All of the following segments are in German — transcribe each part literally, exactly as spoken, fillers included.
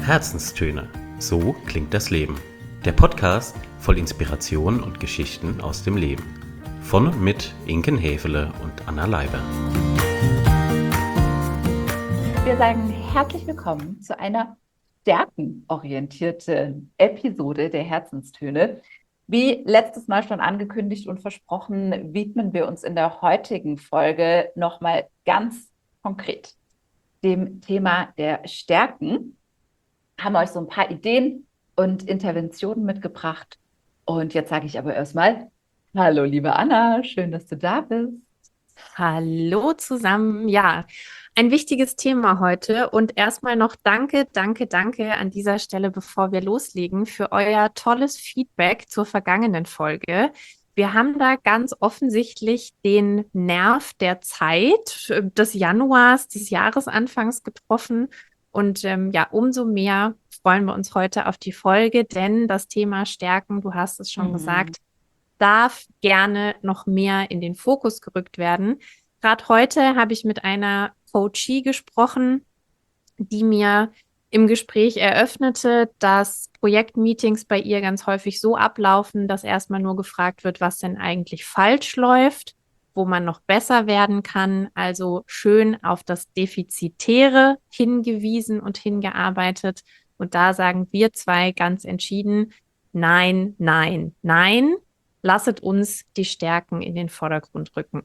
Herzenstöne. So klingt das Leben. Der Podcast voll Inspiration und Geschichten aus dem Leben. Von und mit Inken Häfele und Anna Leiber. Wir sagen herzlich willkommen zu einer stärkenorientierten Episode der Herzenstöne. Wie letztes Mal schon angekündigt und versprochen, widmen wir uns in der heutigen Folge nochmal ganz konkret dem Thema der Stärken. Haben wir euch so ein paar Ideen und Interventionen mitgebracht. Und jetzt sage ich aber erstmal, hallo liebe Anna, schön, dass du da bist. Hallo zusammen. Ja, ein wichtiges Thema heute und erstmal noch danke, danke, danke an dieser Stelle, bevor wir loslegen, für euer tolles Feedback zur vergangenen Folge. Wir haben da ganz offensichtlich den Nerv der Zeit des Januars, des Jahresanfangs getroffen und ähm, ja, umso mehr freuen wir uns heute auf die Folge, denn das Thema Stärken, du hast es schon Mhm. gesagt, darf gerne noch mehr in den Fokus gerückt werden. Gerade heute habe ich mit einer Coachie gesprochen, die mir im Gespräch eröffnete, dass Projektmeetings bei ihr ganz häufig so ablaufen, dass erstmal nur gefragt wird, was denn eigentlich falsch läuft, wo man noch besser werden kann. Also schön auf das Defizitäre hingewiesen und hingearbeitet. Und da sagen wir zwei ganz entschieden, nein, nein, nein. Lasset uns die Stärken in den Vordergrund rücken.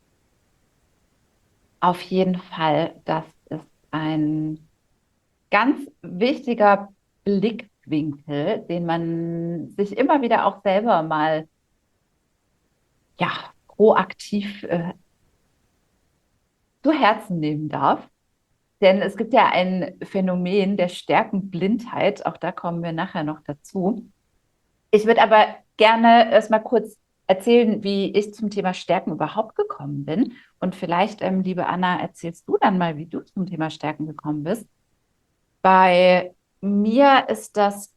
Auf jeden Fall, das ist ein ganz wichtiger Blickwinkel, den man sich immer wieder auch selber mal ja, proaktiv äh, zu Herzen nehmen darf. Denn es gibt ja ein Phänomen der Stärkenblindheit, auch da kommen wir nachher noch dazu. Ich würde aber gerne erstmal kurz erzählen, wie ich zum Thema Stärken überhaupt gekommen bin. Und vielleicht, ähm, liebe Anna, erzählst du dann mal, wie du zum Thema Stärken gekommen bist. Bei mir ist das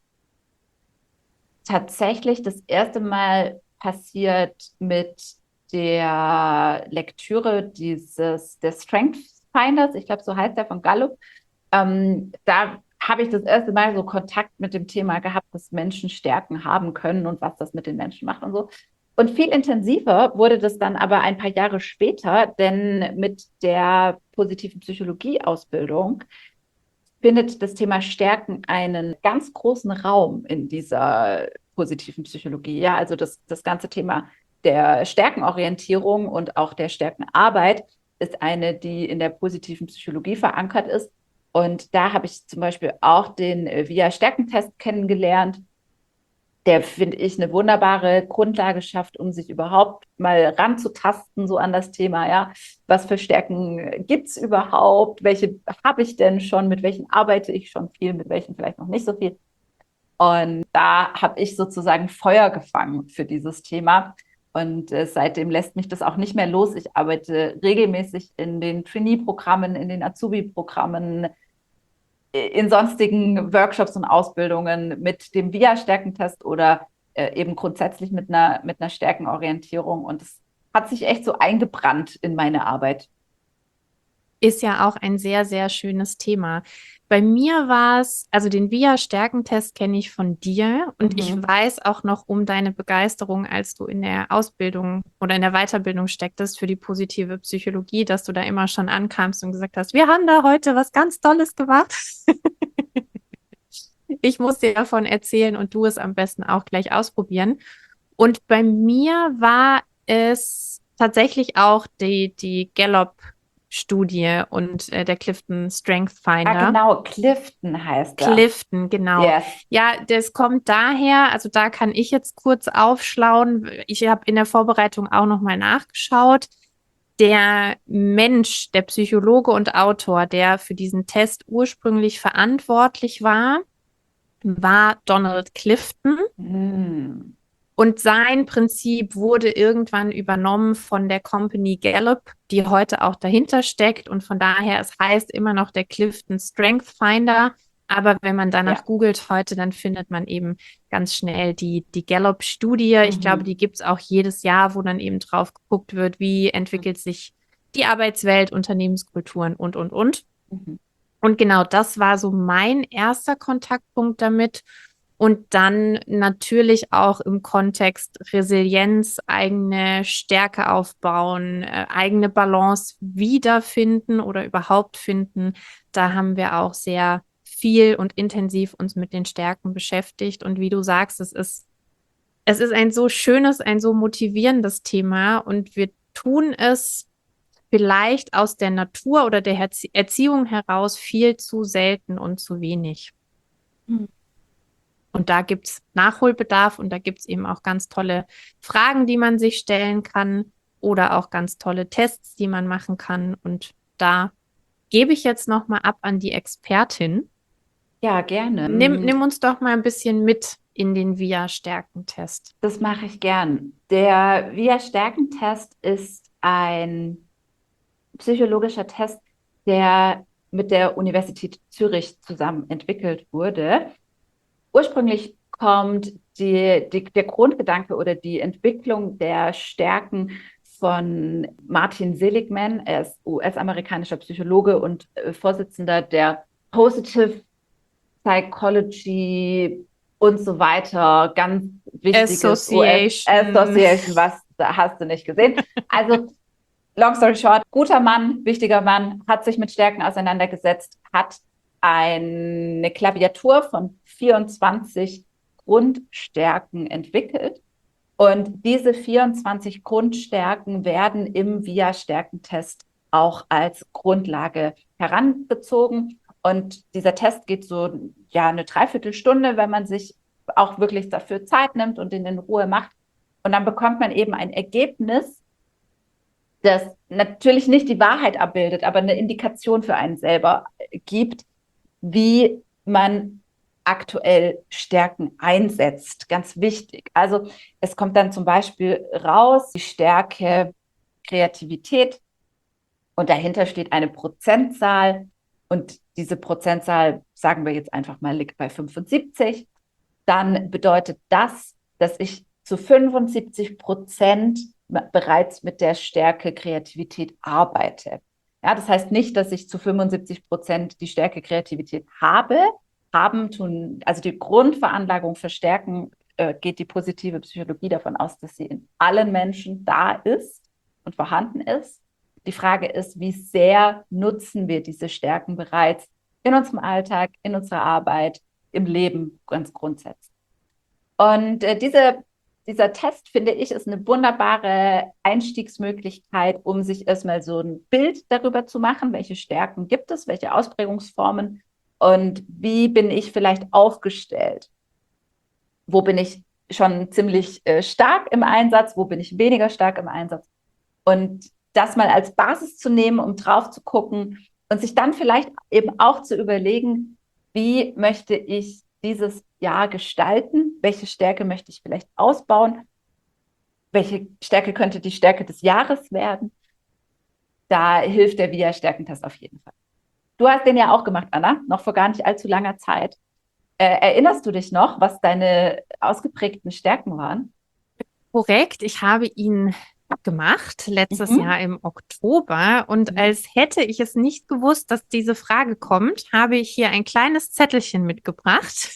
tatsächlich das erste Mal passiert mit der Lektüre dieses des Strengths Finders, ich glaube, so heißt der, von Gallup. Ähm, da habe ich das erste Mal so Kontakt mit dem Thema gehabt, dass Menschen Stärken haben können und was das mit den Menschen macht und so. Und viel intensiver wurde das dann aber ein paar Jahre später, denn mit der positiven Psychologie-Ausbildung findet das Thema Stärken einen ganz großen Raum in dieser positiven Psychologie. Ja, also das, das ganze Thema der Stärkenorientierung und auch der Stärkenarbeit ist eine, die in der positiven Psychologie verankert ist. Und da habe ich zum Beispiel auch den V I A-Stärkentest kennengelernt, der, finde ich, eine wunderbare Grundlage schafft, um sich überhaupt mal ranzutasten, so an das Thema, ja, was für Stärken gibt es überhaupt, welche habe ich denn schon, mit welchen arbeite ich schon viel, mit welchen vielleicht noch nicht so viel. Und da habe ich sozusagen Feuer gefangen für dieses Thema. Und äh, seitdem lässt mich das auch nicht mehr los. Ich arbeite regelmäßig in den Trainee-Programmen, in den Azubi-Programmen, in sonstigen Workshops und Ausbildungen mit dem V I A-Stärkentest oder äh, eben grundsätzlich mit einer, mit einer Stärkenorientierung. Und es hat sich echt so eingebrannt in meine Arbeit. Ist ja auch ein sehr, sehr schönes Thema. Bei mir war es, also den V I A-Stärkentest kenne ich von dir und Mhm. ich weiß auch noch um deine Begeisterung, als du in der Ausbildung oder in der Weiterbildung stecktest für die positive Psychologie, dass du da immer schon ankamst und gesagt hast, wir haben da heute was ganz Tolles gemacht. Ich muss dir davon erzählen und du es am besten auch gleich ausprobieren. Und bei mir war es tatsächlich auch die, die Gallup-Studie und äh, der Clifton Strength Finder. Ah, genau, Clifton heißt er. Clifton, genau. Yes. Ja, das kommt daher, also da kann ich jetzt kurz aufschlauen. Ich habe in der Vorbereitung auch nochmal nachgeschaut. Der Mensch, der Psychologe und Autor, der für diesen Test ursprünglich verantwortlich war, war Donald Clifton. Hm. Und sein Prinzip wurde irgendwann übernommen von der Company Gallup, die heute auch dahinter steckt. Und von daher, es heißt immer noch der Clifton Strength Finder. Aber wenn man danach Ja. googelt heute, dann findet man eben ganz schnell die, die Gallup-Studie. Ich Mhm. glaube, die gibt es auch jedes Jahr, wo dann eben drauf geguckt wird, wie entwickelt sich die Arbeitswelt, Unternehmenskulturen und, und, und. Mhm. Und genau das war so mein erster Kontaktpunkt damit. Und dann natürlich auch im Kontext Resilienz, eigene Stärke aufbauen, äh, eigene Balance wiederfinden oder überhaupt finden. Da haben wir auch sehr viel und intensiv uns mit den Stärken beschäftigt. Und wie du sagst, es ist, es ist ein so schönes, ein so motivierendes Thema. Und wir tun es vielleicht aus der Natur oder der Erzie- Erziehung heraus viel zu selten und zu wenig. Hm. Und da gibt's Nachholbedarf und da gibt's eben auch ganz tolle Fragen, die man sich stellen kann oder auch ganz tolle Tests, die man machen kann. Und da gebe ich jetzt nochmal ab an die Expertin. Ja, gerne. Nimm, nimm uns doch mal ein bisschen mit in den V I A-Stärkentest. Das mache ich gern. Der V I A-Stärkentest ist ein psychologischer Test, der mit der Universität Zürich zusammen entwickelt wurde. Ursprünglich kommt die, die, der Grundgedanke oder die Entwicklung der Stärken von Martin Seligman. Er ist U S-amerikanischer Psychologe und äh, Vorsitzender der Positive Psychology und so weiter. Ganz wichtiges Association. U S-Association, was da hast du nicht gesehen. Also, long story short, guter Mann, wichtiger Mann, hat sich mit Stärken auseinandergesetzt, hat eine Klaviatur von vierundzwanzig Grundstärken entwickelt. Und diese vierundzwanzig Grundstärken werden im V I A-Stärkentest auch als Grundlage herangezogen. Und dieser Test geht so ja eine Dreiviertelstunde, wenn man sich auch wirklich dafür Zeit nimmt und ihn in Ruhe macht. Und dann bekommt man eben ein Ergebnis, das natürlich nicht die Wahrheit abbildet, aber eine Indikation für einen selber gibt, wie man aktuell Stärken einsetzt. Ganz wichtig. Also es kommt dann zum Beispiel raus, die Stärke Kreativität und dahinter steht eine Prozentzahl und diese Prozentzahl, sagen wir jetzt einfach mal, liegt bei fünfundsiebzig. Dann bedeutet das, dass ich zu fünfundsiebzig Prozent bereits mit der Stärke Kreativität arbeite. Ja, das heißt nicht, dass ich zu fünfundsiebzig Prozent die Stärke Kreativität habe. Haben tun, also die Grundveranlagung für Stärken äh, geht die positive Psychologie davon aus, dass sie in allen Menschen da ist und vorhanden ist. Die Frage ist, wie sehr nutzen wir diese Stärken bereits in unserem Alltag, in unserer Arbeit, im Leben ganz grundsätzlich. Und äh, diese Dieser Test, finde ich, ist eine wunderbare Einstiegsmöglichkeit, um sich erstmal so ein Bild darüber zu machen, welche Stärken gibt es, welche Ausprägungsformen und wie bin ich vielleicht aufgestellt. Wo bin ich schon ziemlich äh, stark im Einsatz, wo bin ich weniger stark im Einsatz. Und das mal als Basis zu nehmen, um drauf zu gucken und sich dann vielleicht eben auch zu überlegen, wie möchte ich dieses Jahr gestalten? Welche Stärke möchte ich vielleicht ausbauen? Welche Stärke könnte die Stärke des Jahres werden? Da hilft der V I A-Stärkentest auf jeden Fall. Du hast den ja auch gemacht, Anna, noch vor gar nicht allzu langer Zeit. Äh, erinnerst du dich noch, was deine ausgeprägten Stärken waren? Korrekt, ich habe ihn gemacht, letztes Mhm. Jahr im Oktober. Und Mhm. als hätte ich es nicht gewusst, dass diese Frage kommt, habe ich hier ein kleines Zettelchen mitgebracht.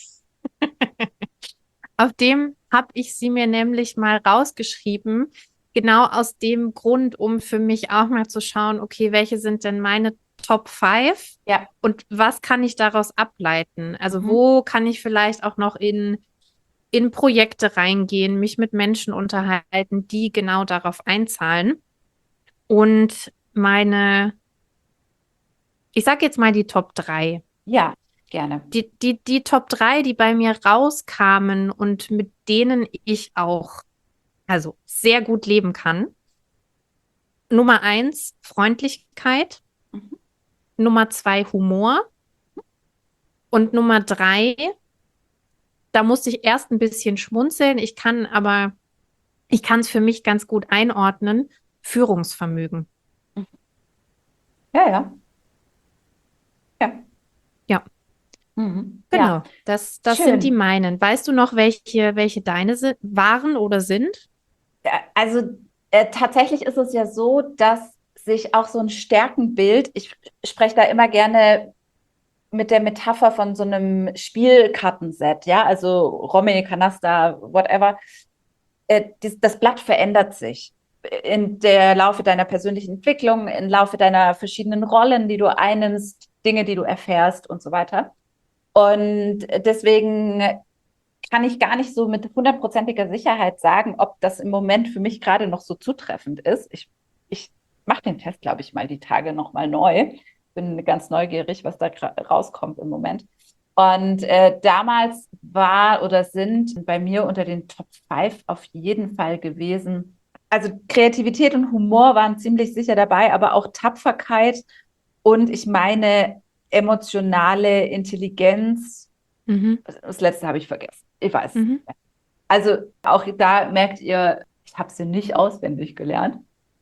Auf dem habe ich sie mir nämlich mal rausgeschrieben, genau aus dem Grund, um für mich auch mal zu schauen, okay, welche sind denn meine Top fünf Ja. und was kann ich daraus ableiten? Also Mhm. wo kann ich vielleicht auch noch in in Projekte reingehen, mich mit Menschen unterhalten, die genau darauf einzahlen. Und meine, ich sage jetzt mal die Top drei. Ja, gerne. Die, die, die Top drei, die bei mir rauskamen und mit denen ich auch also sehr gut leben kann. Nummer eins, Freundlichkeit. Mhm. Nummer zwei, Humor. Und Nummer drei, da musste ich erst ein bisschen schmunzeln. Ich kann aber, ich kann es für mich ganz gut einordnen. Führungsvermögen. Ja, ja. Ja. Ja. Mhm. Genau. Ja. Das, das Schön. sind die meinen. Weißt du noch, welche, welche deine si- waren oder sind? Ja, also äh, tatsächlich ist es ja so, dass sich auch so ein Stärkenbild, ich spreche da immer gerne mit der Metapher von so einem Spielkartenset, ja, also Romme, Canasta, whatever. Äh, das, das Blatt verändert sich in der Laufe deiner persönlichen Entwicklung, im Laufe deiner verschiedenen Rollen, die du einnimmst, Dinge, die du erfährst und so weiter. Und deswegen kann ich gar nicht so mit hundertprozentiger Sicherheit sagen, ob das im Moment für mich gerade noch so zutreffend ist. Ich, ich mache den Test, glaube ich, mal die Tage nochmal neu. Bin ganz neugierig, was da rauskommt im Moment. Und äh, damals war oder sind bei mir unter den Top fünf auf jeden Fall gewesen. Also Kreativität und Humor waren ziemlich sicher dabei, aber auch Tapferkeit und ich meine emotionale Intelligenz. Mhm. Das letzte habe ich vergessen. Ich weiß. Mhm. Also auch da merkt ihr, ich habe sie nicht auswendig gelernt,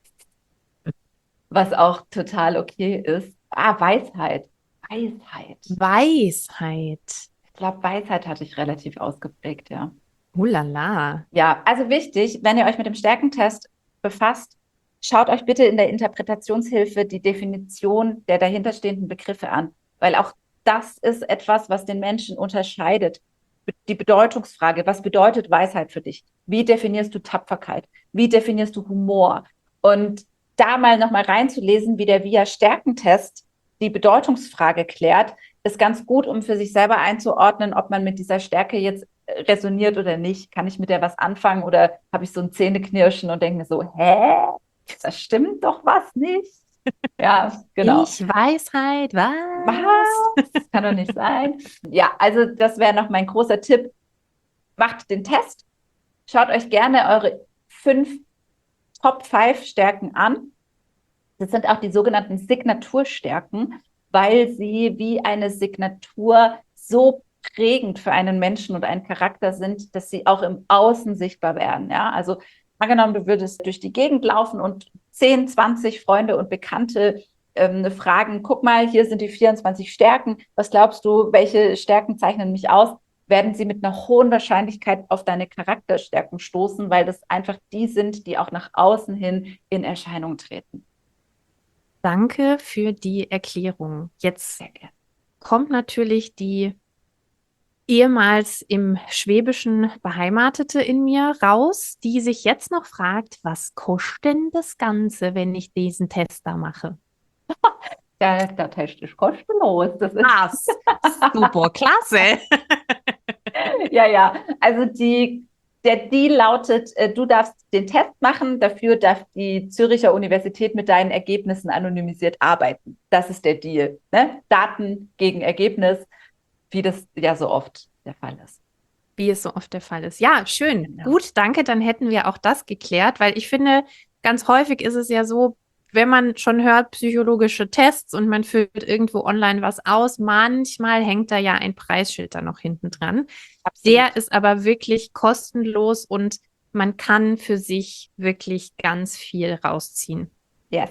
was auch total okay ist. Ah, Weisheit. Weisheit. Weisheit. Ich glaube, Weisheit hatte ich relativ ausgeprägt, ja. Ulala. Ja, also wichtig, wenn ihr euch mit dem Stärkentest befasst, schaut euch bitte in der Interpretationshilfe die Definition der dahinterstehenden Begriffe an, weil auch das ist etwas, was den Menschen unterscheidet. Die Bedeutungsfrage, was bedeutet Weisheit für dich? Wie definierst du Tapferkeit? Wie definierst du Humor? Und da mal nochmal reinzulesen, wie der V I A-Stärkentest die Bedeutungsfrage klärt, ist ganz gut, um für sich selber einzuordnen, ob man mit dieser Stärke jetzt resoniert oder nicht. Kann ich mit der was anfangen oder habe ich so ein Zähneknirschen und denke mir so, hä? Das stimmt doch was nicht. Ja, genau. Ich Weisheit, was? Was? Das kann doch nicht sein. Ja, also das wäre noch mein großer Tipp. Macht den Test. Schaut euch gerne eure fünf Top fünf Stärken an. Das sind auch die sogenannten Signaturstärken, weil sie wie eine Signatur so prägend für einen Menschen und einen Charakter sind, dass sie auch im Außen sichtbar werden. Ja, also angenommen, du würdest durch die Gegend laufen und zehn, zwanzig Freunde und Bekannte ähm, fragen, guck mal, hier sind die vierundzwanzig Stärken. Was glaubst du, welche Stärken zeichnen mich aus? Werden sie mit einer hohen Wahrscheinlichkeit auf deine Charakterstärken stoßen, weil das einfach die sind, die auch nach außen hin in Erscheinung treten. Danke für die Erklärung. Jetzt kommt natürlich die ehemals im Schwäbischen Beheimatete in mir raus, die sich jetzt noch fragt, was kostet denn das Ganze, wenn ich diesen Test da mache? Der, der Test ist kostenlos. Das ist Was? Super, klasse. ja, ja. Also die, der Deal lautet, äh, du darfst den Test machen, dafür darf die Züricher Universität mit deinen Ergebnissen anonymisiert arbeiten. Das ist der Deal. Ne? Daten gegen Ergebnis, wie das ja so oft der Fall ist. Wie es so oft der Fall ist. Ja, schön. Genau. Gut, danke. Dann hätten wir auch das geklärt, weil ich finde, ganz häufig ist es ja so, wenn man schon hört, psychologische Tests und man füllt irgendwo online was aus, manchmal hängt da ja ein Preisschild da noch hinten dran. Absolut. Der ist aber wirklich kostenlos und man kann für sich wirklich ganz viel rausziehen. Yes.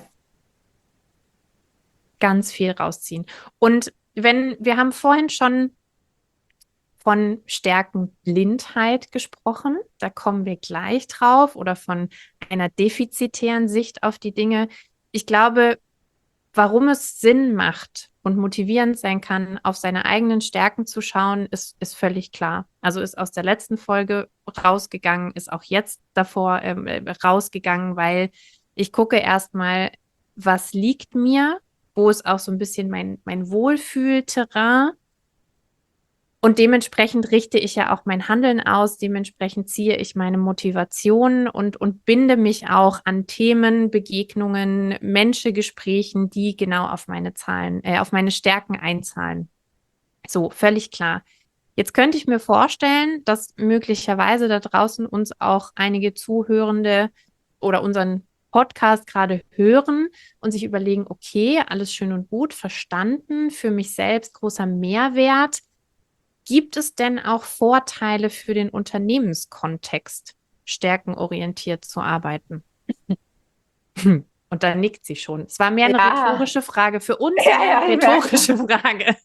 Ganz viel rausziehen. Und wenn, wir haben vorhin schon von Stärkenblindheit gesprochen, da kommen wir gleich drauf, oder von einer defizitären Sicht auf die Dinge. Ich glaube, warum es Sinn macht und motivierend sein kann, auf seine eigenen Stärken zu schauen, ist, ist völlig klar. Also ist aus der letzten Folge rausgegangen, ist auch jetzt davor ähm, rausgegangen, weil ich gucke erstmal, was liegt mir, wo ist auch so ein bisschen mein, mein Wohlfühlterrain. Und dementsprechend richte ich ja auch mein Handeln aus, dementsprechend ziehe ich meine Motivation und, und binde mich auch an Themen, Begegnungen, Menschengesprächen, die genau auf meine Zahlen, äh, auf meine Stärken einzahlen. So, völlig klar. Jetzt könnte ich mir vorstellen, dass möglicherweise da draußen uns auch einige Zuhörende oder unseren Podcast gerade hören und sich überlegen, okay, alles schön und gut, verstanden, für mich selbst großer Mehrwert. Gibt es denn auch Vorteile für den Unternehmenskontext, stärkenorientiert zu arbeiten? Und da nickt sie schon. Es war mehr eine Ja. rhetorische Frage. Für uns Ja, eine ja, rhetorische Frage.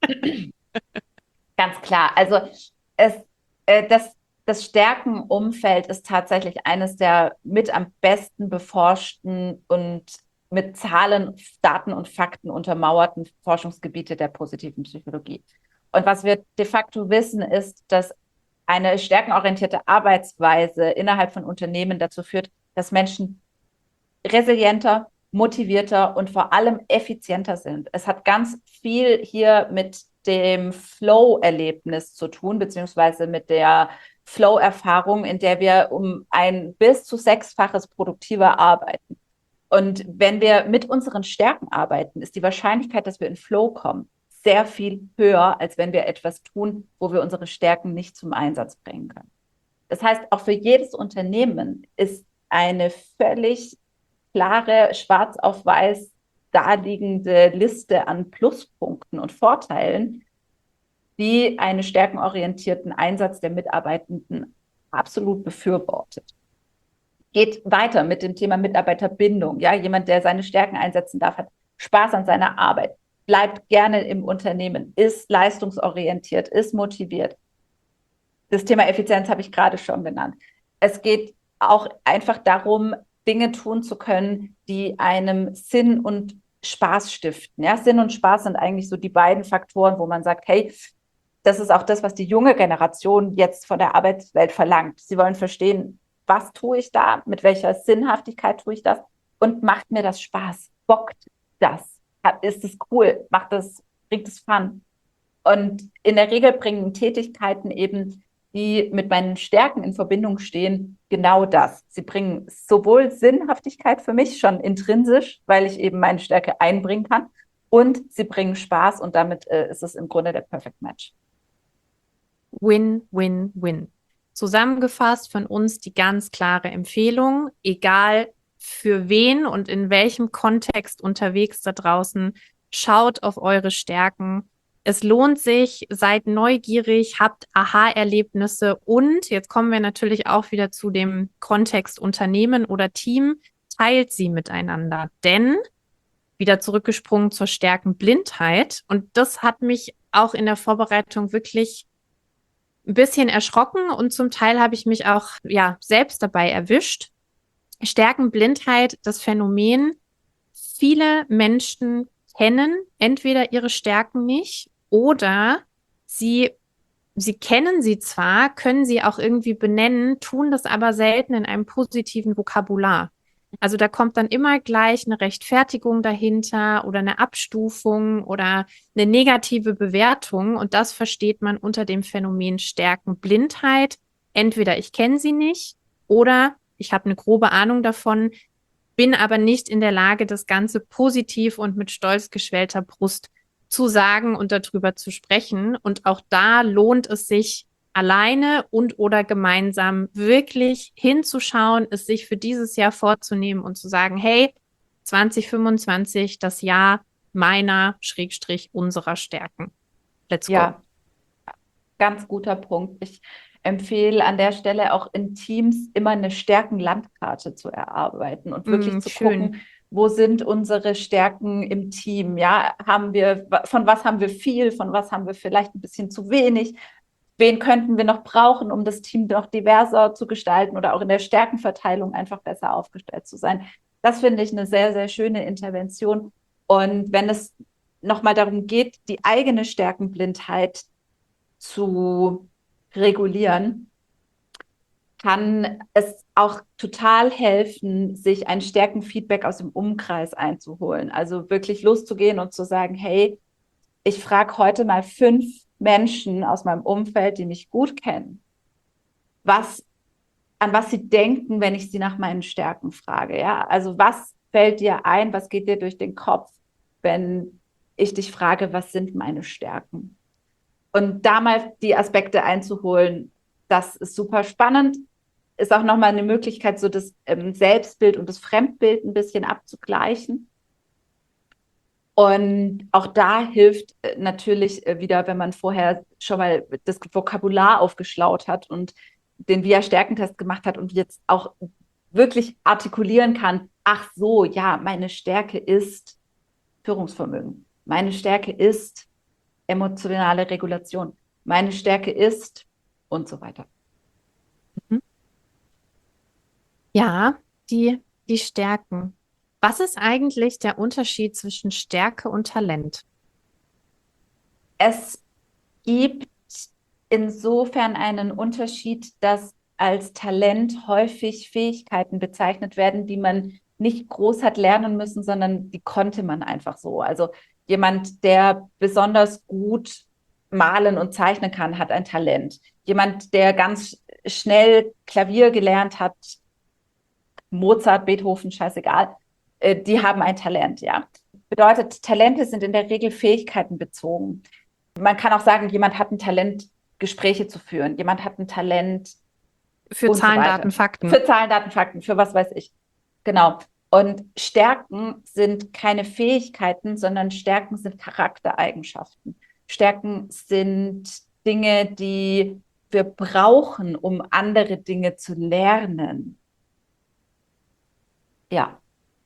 Ganz klar. Also es, äh, das, das Stärkenumfeld ist tatsächlich eines der mit am besten beforschten und mit Zahlen, Daten und Fakten untermauerten Forschungsgebiete der positiven Psychologie. Und was wir de facto wissen, ist, dass eine stärkenorientierte Arbeitsweise innerhalb von Unternehmen dazu führt, dass Menschen resilienter, motivierter und vor allem effizienter sind. Es hat ganz viel hier mit dem Flow-Erlebnis zu tun, beziehungsweise mit der Flow-Erfahrung, in der wir um ein bis zu sechsfaches produktiver arbeiten. Und wenn wir mit unseren Stärken arbeiten, ist die Wahrscheinlichkeit, dass wir in Flow kommen, sehr viel höher, als wenn wir etwas tun, wo wir unsere Stärken nicht zum Einsatz bringen können. Das heißt, auch für jedes Unternehmen ist eine völlig klare, schwarz auf weiß daliegende Liste an Pluspunkten und Vorteilen, die einen stärkenorientierten Einsatz der Mitarbeitenden absolut befürwortet. Geht weiter mit dem Thema Mitarbeiterbindung. Ja, jemand, der seine Stärken einsetzen darf, hat Spaß an seiner Arbeit, bleibt gerne im Unternehmen, ist leistungsorientiert, ist motiviert. Das Thema Effizienz habe ich gerade schon genannt. Es geht auch einfach darum, Dinge tun zu können, die einem Sinn und Spaß stiften. Ja, Sinn und Spaß sind eigentlich so die beiden Faktoren, wo man sagt, hey, das ist auch das, was die junge Generation jetzt von der Arbeitswelt verlangt. Sie wollen verstehen, was tue ich da, mit welcher Sinnhaftigkeit tue ich das und macht mir das Spaß, bockt das, ist es cool, macht das, bringt es Fun. Und in der Regel bringen Tätigkeiten eben, die mit meinen Stärken in Verbindung stehen, genau das. Sie bringen sowohl Sinnhaftigkeit für mich schon intrinsisch, weil ich eben meine Stärke einbringen kann, und sie bringen Spaß, und damit äh, ist es im Grunde der Perfect Match. Win, win, win. Zusammengefasst von uns die ganz klare Empfehlung, egal für wen und in welchem Kontext unterwegs da draußen, schaut auf eure Stärken. Es lohnt sich, seid neugierig, habt Aha-Erlebnisse, und jetzt kommen wir natürlich auch wieder zu dem Kontext Unternehmen oder Team, teilt sie miteinander. Denn, wieder zurückgesprungen zur Stärkenblindheit, und das hat mich auch in der Vorbereitung wirklich ein bisschen erschrocken, und zum Teil habe ich mich auch ja selbst dabei erwischt. Stärkenblindheit, das Phänomen, viele Menschen kennen entweder ihre Stärken nicht oder sie, sie kennen sie zwar, können sie auch irgendwie benennen, tun das aber selten in einem positiven Vokabular. Also da kommt dann immer gleich eine Rechtfertigung dahinter oder eine Abstufung oder eine negative Bewertung, und das versteht man unter dem Phänomen Stärkenblindheit. Entweder ich kenne sie nicht oder ich habe eine grobe Ahnung davon, bin aber nicht in der Lage, das Ganze positiv und mit stolz geschwellter Brust zu sagen und darüber zu sprechen. Und auch da lohnt es sich, alleine und oder gemeinsam wirklich hinzuschauen, es sich für dieses Jahr vorzunehmen und zu sagen, hey, zwanzig fünfundzwanzig, das Jahr meiner, Schrägstrich, unserer Stärken. Let's go. Ja, ganz guter Punkt. Ich empfehle an der Stelle auch in Teams immer eine Stärkenlandkarte zu erarbeiten und wirklich Mm, zu schön. gucken, wo sind unsere Stärken im Team? Ja, haben wir, von was haben wir viel, von was haben wir vielleicht ein bisschen zu wenig? Wen könnten wir noch brauchen, um das Team noch diverser zu gestalten oder auch in der Stärkenverteilung einfach besser aufgestellt zu sein? Das finde ich eine sehr, sehr schöne Intervention. Und wenn es nochmal darum geht, die eigene Stärkenblindheit zu regulieren, kann es auch total helfen, sich ein Stärkenfeedback aus dem Umkreis einzuholen. Also wirklich loszugehen und zu sagen, hey, ich frage heute mal fünf Menschen aus meinem Umfeld, die mich gut kennen, was, an was sie denken, wenn ich sie nach meinen Stärken frage. Ja? Also was fällt dir ein, was geht dir durch den Kopf, wenn ich dich frage, was sind meine Stärken? Und da mal die Aspekte einzuholen, das ist super spannend. Ist auch nochmal eine Möglichkeit, so das ähm, Selbstbild und das Fremdbild ein bisschen abzugleichen. Und auch da hilft äh, natürlich äh, wieder, wenn man vorher schon mal das Vokabular aufgeschlaut hat und den V I A-Stärkentest gemacht hat und jetzt auch wirklich artikulieren kann, ach so, ja, meine Stärke ist Führungsvermögen. Meine Stärke ist emotionale Regulation. Meine Stärke ist und so weiter. Ja, die, die Stärken. Was ist eigentlich der Unterschied zwischen Stärke und Talent? Es gibt insofern einen Unterschied, dass als Talent häufig Fähigkeiten bezeichnet werden, die man nicht groß hat lernen müssen, sondern die konnte man einfach so. Also jemand, der besonders gut malen und zeichnen kann, hat ein Talent. Jemand, der ganz schnell Klavier gelernt hat, Mozart, Beethoven, scheißegal, äh, die haben ein Talent, ja. Bedeutet, Talente sind in der Regel Fähigkeiten bezogen. Man kann auch sagen, jemand hat ein Talent, Gespräche zu führen. Jemand hat ein Talent Für und so Zahlen, weiter. Daten, Fakten. Für Zahlen, Daten, Fakten, für was weiß ich. Genau. Und Stärken sind keine Fähigkeiten, sondern Stärken sind Charaktereigenschaften. Stärken sind Dinge, die wir brauchen, um andere Dinge zu lernen. Ja.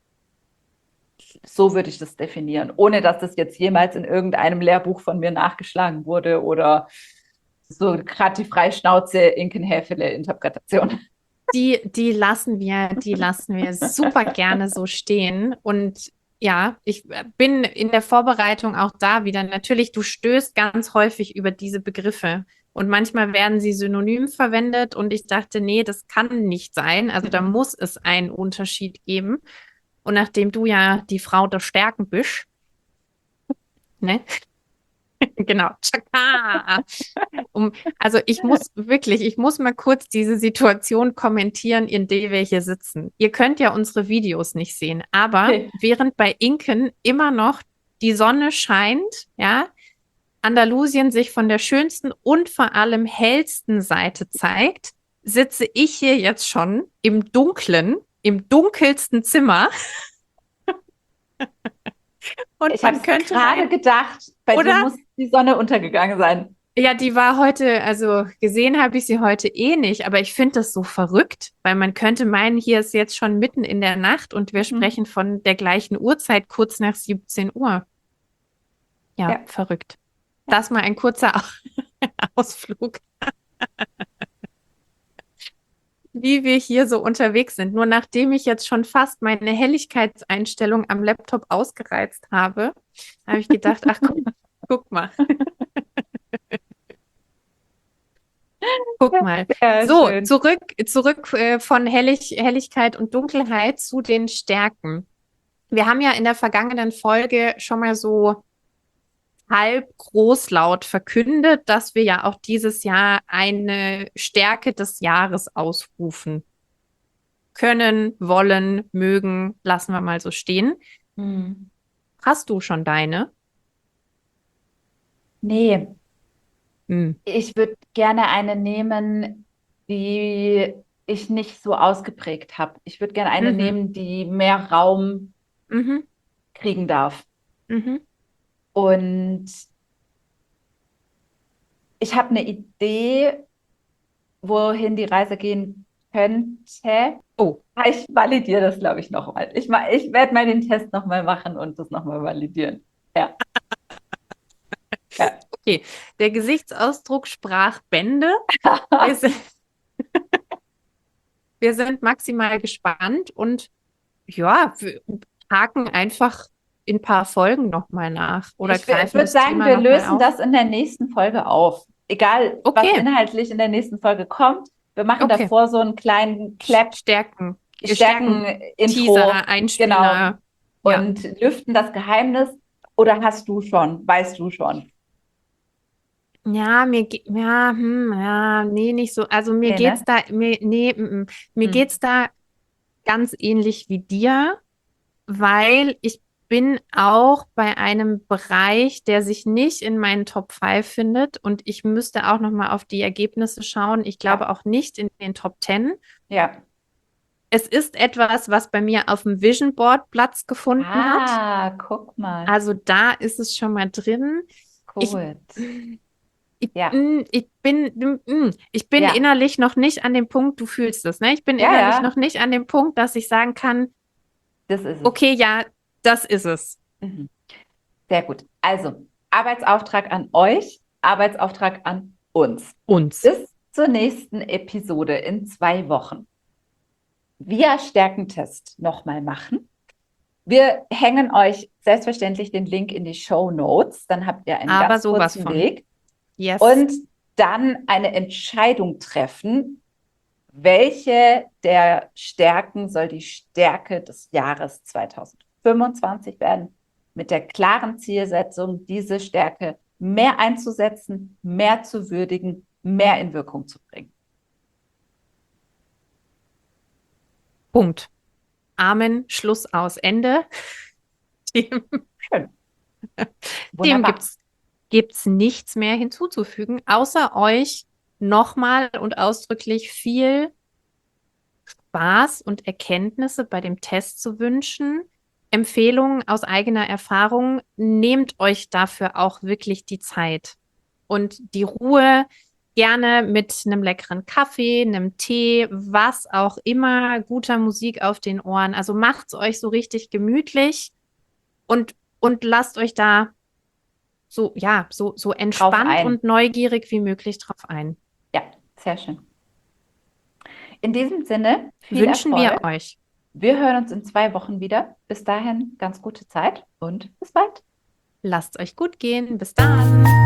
So würde ich das definieren, ohne dass das jetzt jemals in irgendeinem Lehrbuch von mir nachgeschlagen wurde oder so gerade die Freischnauze Inken-Häfele-Interpretation. Die, die lassen wir, die lassen wir super gerne so stehen. Und ja, ich bin in der Vorbereitung auch da wieder. Natürlich, du stößt ganz häufig über diese Begriffe. Und manchmal werden sie synonym verwendet. Und ich dachte, nee, das kann nicht sein. Also da muss es einen Unterschied geben. Und nachdem du ja die Frau der Stärken bist, ne? Genau, Chaka. Um, also ich muss wirklich, ich muss mal kurz diese Situation kommentieren, in der wir hier sitzen. Ihr könnt ja unsere Videos nicht sehen, aber Okay. während bei Inken immer noch die Sonne scheint, ja, Andalusien sich von der schönsten und vor allem hellsten Seite zeigt, sitze ich hier jetzt schon im Dunklen, im dunkelsten Zimmer. Und Ich man habe könnte gerade meinen- gedacht, bei dir Oder? muss die Sonne untergegangen sein. Ja, die war heute, also gesehen habe ich sie heute eh nicht, aber ich finde das so verrückt, weil man könnte meinen, hier ist jetzt schon mitten in der Nacht und wir Mhm. sprechen von der gleichen Uhrzeit, kurz nach siebzehn Uhr. Ja, Ja. verrückt. Das mal ein kurzer Ausflug, wie wir hier so unterwegs sind. Nur nachdem ich jetzt schon fast meine Helligkeitseinstellung am Laptop ausgereizt habe, habe ich gedacht, ach guck, guck mal. Guck mal. Sehr So, schön. zurück, zurück äh, von Hellig, Helligkeit und Dunkelheit zu den Stärken. Wir haben ja in der vergangenen Folge schon mal so halb großlaut verkündet, dass wir ja auch dieses Jahr eine Stärke des Jahres ausrufen. Können, wollen, mögen, lassen wir mal so stehen. Hm. Hast du schon deine? Nee, Hm. ich würde gerne eine nehmen, die ich nicht so ausgeprägt habe. Ich würde gerne eine Mhm. nehmen, die mehr Raum Mhm. kriegen darf. Mhm. Und ich habe eine Idee, wohin die Reise gehen könnte. Oh, Ich validiere das, glaube ich, nochmal. Ich, ma- ich werde mal den Test nochmal machen und das nochmal validieren. Ja. Ja. okay. Der Gesichtsausdruck sprach Bände. Wir sind, wir sind maximal gespannt und ja, wir haken einfach in ein paar Folgen nochmal nach oder Ich, wür- ich greifen würde das sagen, Thema wir noch mal lösen auf. das in der nächsten Folge auf. Egal, was Okay. inhaltlich in der nächsten Folge kommt. Wir machen Okay. davor so einen kleinen Clap, Stärken, Stärken-Intro. Teaser, Einspieler. Genau. Ja. Und lüften das Geheimnis. Oder hast du schon? Weißt du schon? Ja, mir ge- ja, hm, ja, nee, nicht so. Also mir Nee, geht's ne? da, mir, nee, mm, mm. mir Hm. geht's da ganz ähnlich wie dir, weil ich bin auch bei einem Bereich, der sich nicht in meinen Top fünf findet und ich müsste auch noch mal auf die Ergebnisse schauen. Ich glaube auch nicht in den Top zehn. Ja. Es ist etwas, was bei mir auf dem Vision Board Platz gefunden hat. Ah, guck mal. Also da ist es schon mal drin. Ich, Gut. ich, Ja. mm, ich bin, mm, ich bin Ja. innerlich noch nicht an dem Punkt, du fühlst es, ne? Ich bin Ja, innerlich ja. noch nicht an dem Punkt, dass ich sagen kann, Das ist es. okay, ja, das ist es. Mhm. Sehr gut. Also, Arbeitsauftrag an euch, Arbeitsauftrag an uns. Uns. Bis zur nächsten Episode in zwei Wochen. Via Stärkentest nochmal machen. Wir hängen euch selbstverständlich den Link in die Show Notes. Dann habt ihr einen Aber ganz sowas kurzen von. Weg. Yes. Und dann eine Entscheidung treffen, welche der Stärken soll die Stärke des Jahres zwanzig fünfundzwanzig werden, mit der klaren Zielsetzung, diese Stärke mehr einzusetzen, mehr zu würdigen, mehr in Wirkung zu bringen. Punkt. Amen, Schluss aus, Ende. Dem, Schön. dem Wunderbar. gibt's, gibt's nichts mehr hinzuzufügen, außer euch nochmal und ausdrücklich viel Spaß und Erkenntnisse bei dem Test zu wünschen. Empfehlungen aus eigener Erfahrung, nehmt euch dafür auch wirklich die Zeit und die Ruhe, gerne mit einem leckeren Kaffee, einem Tee, was auch immer, guter Musik auf den Ohren. Also macht's euch so richtig gemütlich und, und lasst euch da so, ja, so, so entspannt ein. und neugierig wie möglich drauf ein. Ja, sehr schön. In diesem Sinne, viel Wünschen Erfolg. wir euch. Wir hören uns in zwei Wochen wieder. Bis dahin ganz gute Zeit und bis bald. Lasst euch gut gehen. Bis dann.